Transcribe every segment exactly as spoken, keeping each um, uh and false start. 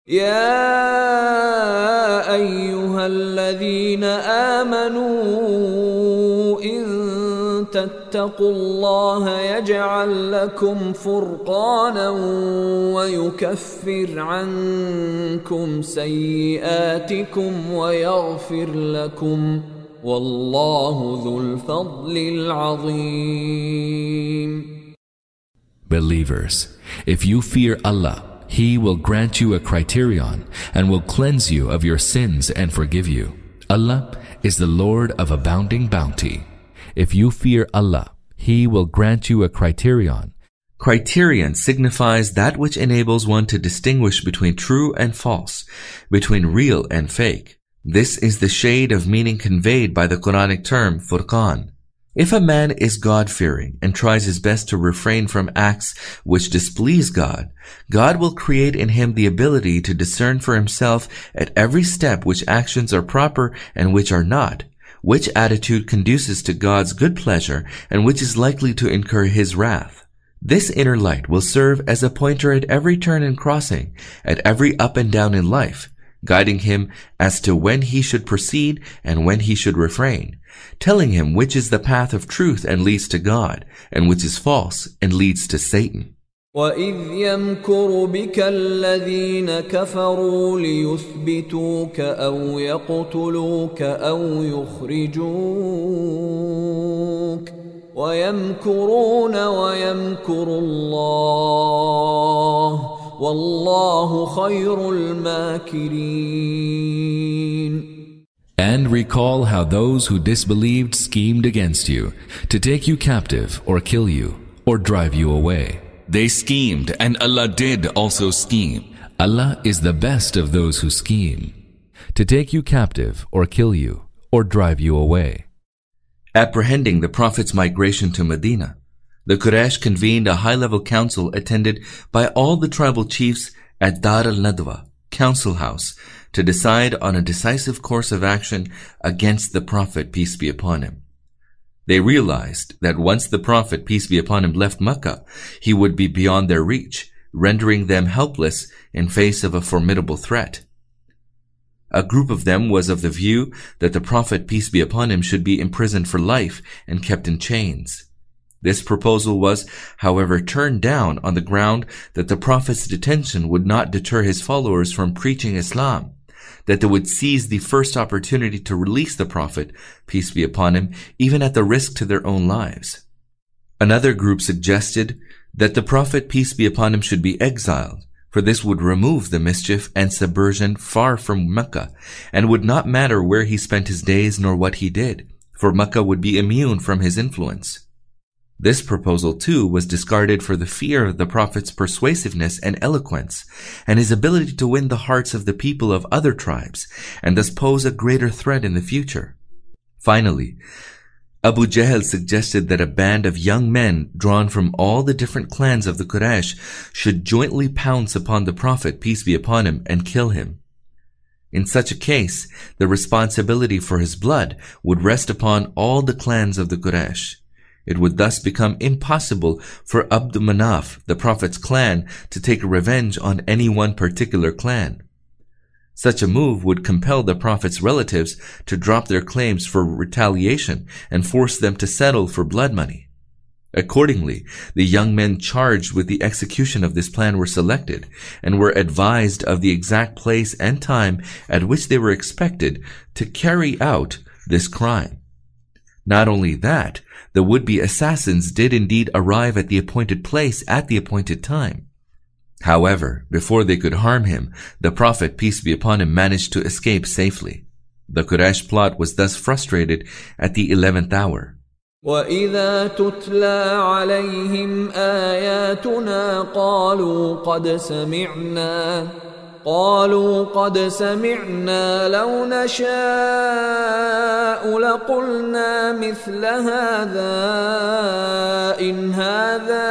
يا أيها الذين آمنوا إن تتقوا الله يجعل لكم فرقانا ويكفر عنكم سيئاتكم ويغفر لكم والله ذو الفضل العظيم. Believers, if you fear Allah, He will grant you a criterion and will cleanse you of your sins and forgive you. Allah is the Lord of abounding bounty. If you fear Allah, He will grant you a criterion. Criterion signifies that which enables one to distinguish between true and false, between real and fake. This is the shade of meaning conveyed by the Quranic term Furqan. If a man is God-fearing and tries his best to refrain from acts which displease God, God will create in him the ability to discern for himself at every step which actions are proper and which are not, which attitude conduces to God's good pleasure and which is likely to incur His wrath. This inner light will serve as a pointer at every turn and crossing, at every up and down in life, guiding him as to when he should proceed and when he should refrain, telling him which is the path of truth and leads to God, and which is false and leads to Satan. وَإِذْ يَمْكُرُ بِكَ الَّذِينَ كَفَرُوا لِيُثْبِتُوكَ أَوْ يَقْتُلُوكَ أَوْ يُخْرِجُوكَ وَيَمْكُرُونَ وَيَمْكُرُ اللَّهُ وَاللَّهُ خَيْرُ الْمَاكِرِينَ. And recall how those who disbelieved schemed against you, to take you captive or kill you, or drive you away. They schemed, and Allah did also scheme. Allah is the best of those who scheme, to take you captive or kill you, or drive you away. Apprehending the Prophet's migration to Medina, the Quraysh convened a high-level council attended by all the tribal chiefs at Dar al-Nadwa, council house, to decide on a decisive course of action against the Prophet, peace be upon him. They realized that once the Prophet, peace be upon him, left Mecca, he would be beyond their reach, rendering them helpless in face of a formidable threat. A group of them was of the view that the Prophet, peace be upon him, should be imprisoned for life and kept in chains. This proposal was, however, turned down on the ground that the Prophet's detention would not deter his followers from preaching Islam, that they would seize the first opportunity to release the Prophet, peace be upon him, even at the risk to their own lives. Another group suggested that the Prophet, peace be upon him, should be exiled, for this would remove the mischief and subversion far from Mecca, and would not matter where he spent his days nor what he did, for Mecca would be immune from his influence. This proposal, too, was discarded for the fear of the Prophet's persuasiveness and eloquence, and his ability to win the hearts of the people of other tribes, and thus pose a greater threat in the future. Finally, Abu Jahl suggested that a band of young men drawn from all the different clans of the Quraysh should jointly pounce upon the Prophet, peace be upon him, and kill him. In such a case, the responsibility for his blood would rest upon all the clans of the Quraysh. It would thus become impossible for Abd Manaf, the Prophet's clan, to take revenge on any one particular clan. Such a move would compel the Prophet's relatives to drop their claims for retaliation and force them to settle for blood money. Accordingly, the young men charged with the execution of this plan were selected and were advised of the exact place and time at which they were expected to carry out this crime. Not only that, the would-be assassins did indeed arrive at the appointed place at the appointed time. However, before they could harm him, the Prophet, peace be upon him, managed to escape safely. The Quraysh plot was thus frustrated at the eleventh hour. وَإِذَا تُتْلَى عَلَيْهِمْ آيَاتُنَا قَالُوا قَدْ سَمِعْنَا قالوا قد سمعنا لو نشاء لقلنا مثل هذا إن هذا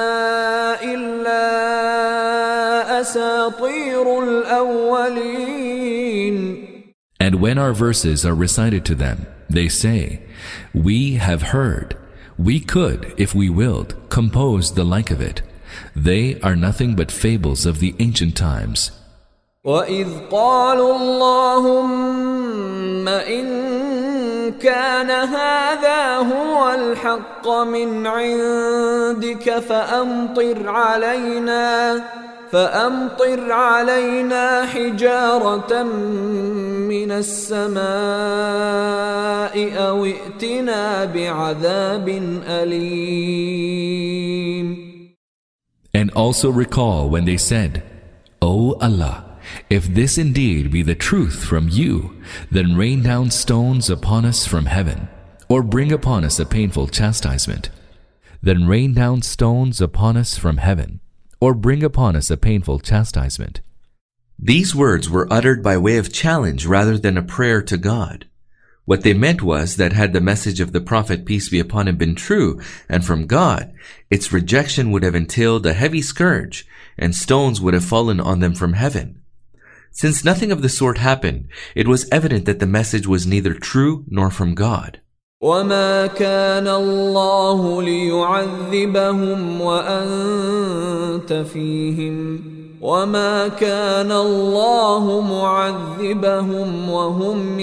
إلا أساطير الأولين. And when our verses are recited to them, they say, we have heard, we could, if we willed, compose the like of it. They are nothing but fables of the ancient times. وَإِذْ قَالُوا اللَّهُمَّ إِن كَانَ هَذَا هُوَ الْحَقَّ مِنْ عِندِكَ فَأَمْطِرْ عَلَيْنَا فَأَمْطِرْ عَلَيْنَا حِجَارَةً مِّنَ السَّمَاءِ أَوْ ائْتِنَا بِعَذَابٍ أَلِيمٍ. And also recall when they said, O Allah, if this indeed be the truth from you, then rain down stones upon us from heaven, or bring upon us a painful chastisement. Then rain down stones upon us from heaven, or bring upon us a painful chastisement. These words were uttered by way of challenge rather than a prayer to God. What they meant was that had the message of the Prophet, peace be upon him, been true and from God, its rejection would have entailed a heavy scourge, and stones would have fallen on them from heaven. Since nothing of the sort happened, it was evident that the message was neither true nor from God. وَمَا كَانَ اللَّهُ لِيُعَذِّبَهُمْ وَأَنْتَ فِيهِمْ وَمَا كَانَ اللَّهُ مُعَذِّبَهُمْ وَهُمْ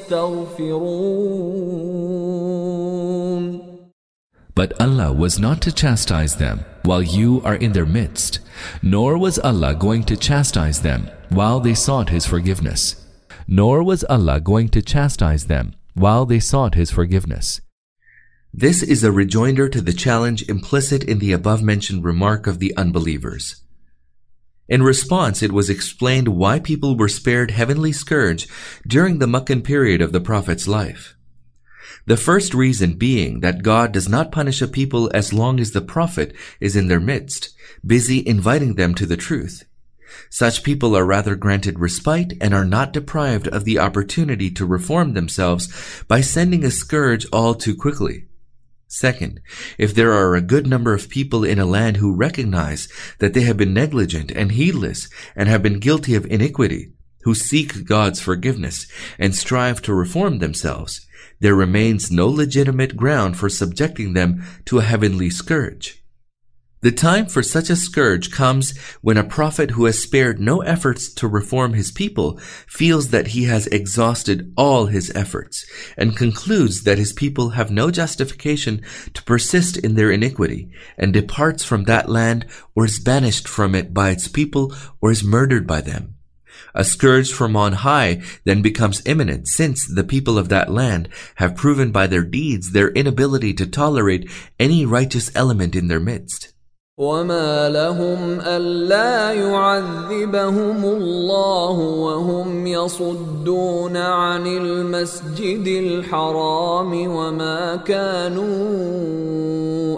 يَسْتَغْفِرُونَ. But Allah was not to chastise them while you are in their midst, nor was Allah going to chastise them while they sought His forgiveness. Nor was Allah going to chastise them while they sought His forgiveness. This is a rejoinder to the challenge implicit in the above-mentioned remark of the unbelievers. In response, it was explained why people were spared heavenly scourge during the Meccan period of the Prophet's life. The first reason being that God does not punish a people as long as the Prophet is in their midst, busy inviting them to the truth. Such people are rather granted respite and are not deprived of the opportunity to reform themselves by sending a scourge all too quickly. Second, if there are a good number of people in a land who recognize that they have been negligent and heedless and have been guilty of iniquity, who seek God's forgiveness and strive to reform themselves, there remains no legitimate ground for subjecting them to a heavenly scourge. The time for such a scourge comes when a prophet who has spared no efforts to reform his people feels that he has exhausted all his efforts and concludes that his people have no justification to persist in their iniquity and departs from that land or is banished from it by its people or is murdered by them. A scourge from on high then becomes imminent, since the people of that land have proven by their deeds their inability to tolerate any righteous element in their midst. وَمَا لَهُمْ أَلَّا يُعَذِّبَهُمُ اللَّهُ وَهُمْ يَصُدُّونَ عَنِ الْمَسْجِدِ الْحَرَامِ وَمَا كَانُوا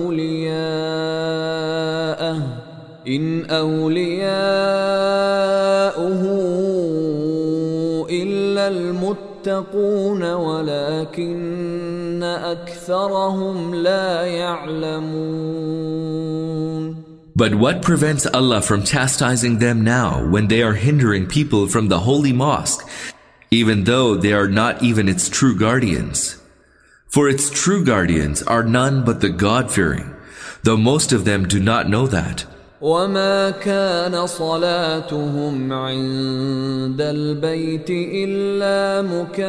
أَوْلِيَاءَهُ إِنْ أَوْلِيَاؤُهُ إِلَّا الْمُتَّقُونَ وَلَكِنَّ أَكْثَرَهُمْ لَا يَعْلَمُونَ. But what prevents Allah from chastising them now when they are hindering people from the holy mosque, even though they are not even its true guardians? For its true guardians are none but the God-fearing, though most of them do not know that. وَمَا كَانَ صَلَاتُهُمْ عِندَ الْبَيْتِ إِلَّا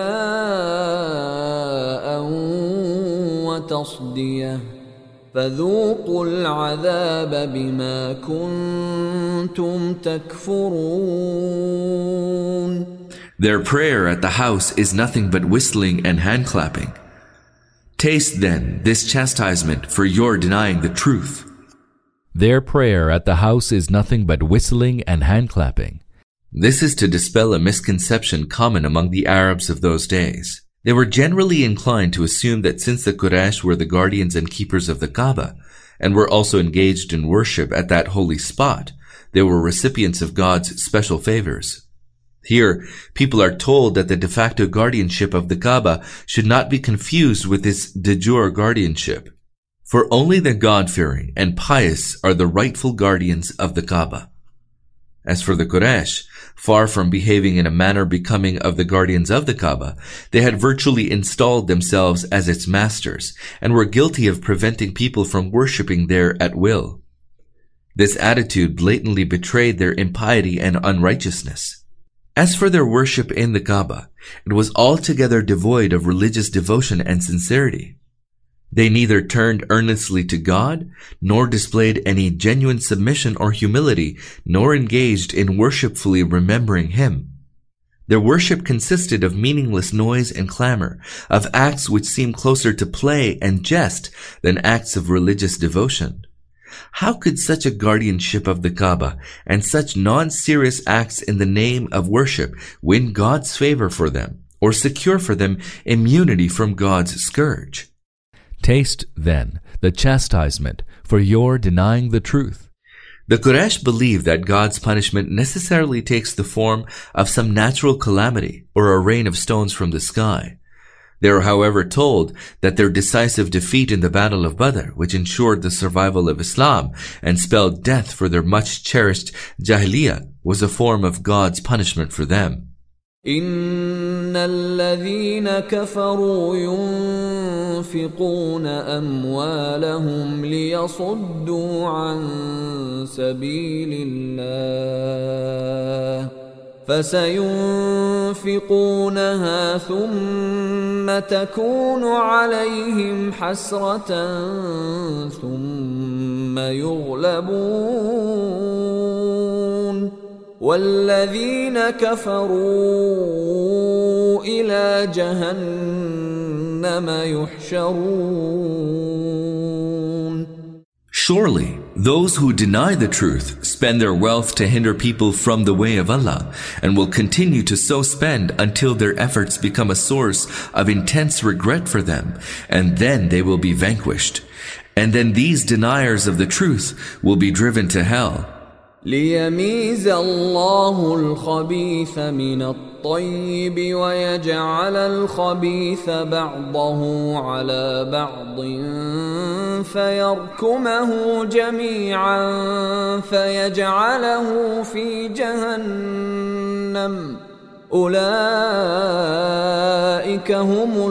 مُكَاءً وَتَصْدِيَةً فَذُوقُوا الْعَذَابَ بِمَا كُنْتُمْ تَكْفُرُونَ. Their prayer at the house is nothing but whistling and hand-clapping. Taste then this chastisement for your denying the truth. Their prayer at the house is nothing but whistling and hand-clapping. This is to dispel a misconception common among the Arabs of those days. They were generally inclined to assume that since the Quraysh were the guardians and keepers of the Kaaba, and were also engaged in worship at that holy spot, they were recipients of God's special favors. Here, people are told that the de facto guardianship of the Kaaba should not be confused with its de jure guardianship. For only the God-fearing and pious are the rightful guardians of the Kaaba. As for the Quraysh, far from behaving in a manner becoming of the guardians of the Kaaba, they had virtually installed themselves as its masters and were guilty of preventing people from worshipping there at will. This attitude blatantly betrayed their impiety and unrighteousness. As for their worship in the Kaaba, it was altogether devoid of religious devotion and sincerity. They neither turned earnestly to God, nor displayed any genuine submission or humility, nor engaged in worshipfully remembering Him. Their worship consisted of meaningless noise and clamor, of acts which seemed closer to play and jest than acts of religious devotion. How could such a guardianship of the Kaaba and such non-serious acts in the name of worship win God's favor for them, or secure for them immunity from God's scourge? Taste, then, the chastisement for your denying the truth. The Quraysh believe that God's punishment necessarily takes the form of some natural calamity or a rain of stones from the sky. They are, however, told that their decisive defeat in the Battle of Badr, which ensured the survival of Islam and spelled death for their much-cherished Jahiliyyah, was a form of God's punishment for them. إن الذين كفروا ينفقون أموالهم ليصدوا عن سبيل الله فسينفقونها ثم تكون عليهم حسرة ثم يغلبون والذين كفروا إلى جهنم يحشرون. Surely, those who deny the truth spend their wealth to hinder people from the way of Allah and will continue to so spend until their efforts become a source of intense regret for them, and then they will be vanquished. And then these deniers of the truth will be driven to hell. ليميز الله الخبيث من الطيب ويجعل الخبيث بعضه على بعض فيركمه جميعا فيجعله في جهنم أولئك هم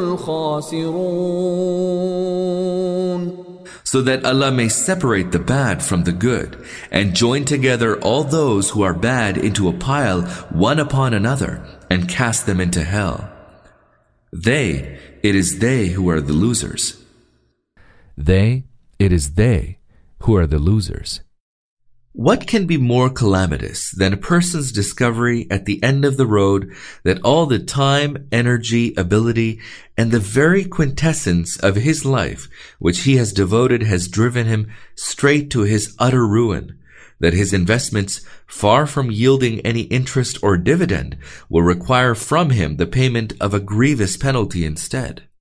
الخاسرون. So that Allah may separate the bad from the good, and join together all those who are bad into a pile one upon another, and cast them into hell. They, it is they who are the losers. They, it is they who are the losers. What can be more calamitous than a person's discovery at the end of the road that all the time, energy, ability, and the very quintessence of his life which he has devoted has driven him straight to his utter ruin, that his investments, far from yielding any interest or dividend, will require from him the payment of a grievous penalty instead?